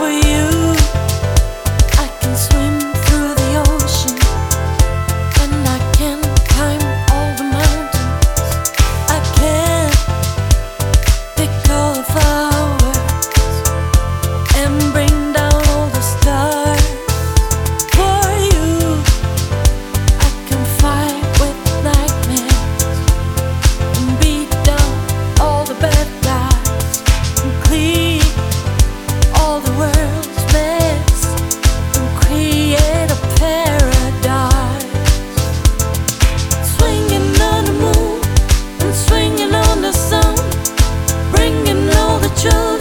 for you. I can swim through the ocean, and I can climb all the mountains. I can pick all the flowers and bring down all the stars. For you, I can fight with nightmares and beat down all the bad guys and clean all the world's mess and create a paradise. Swinging on the moon and swinging on the sun, bringing all the children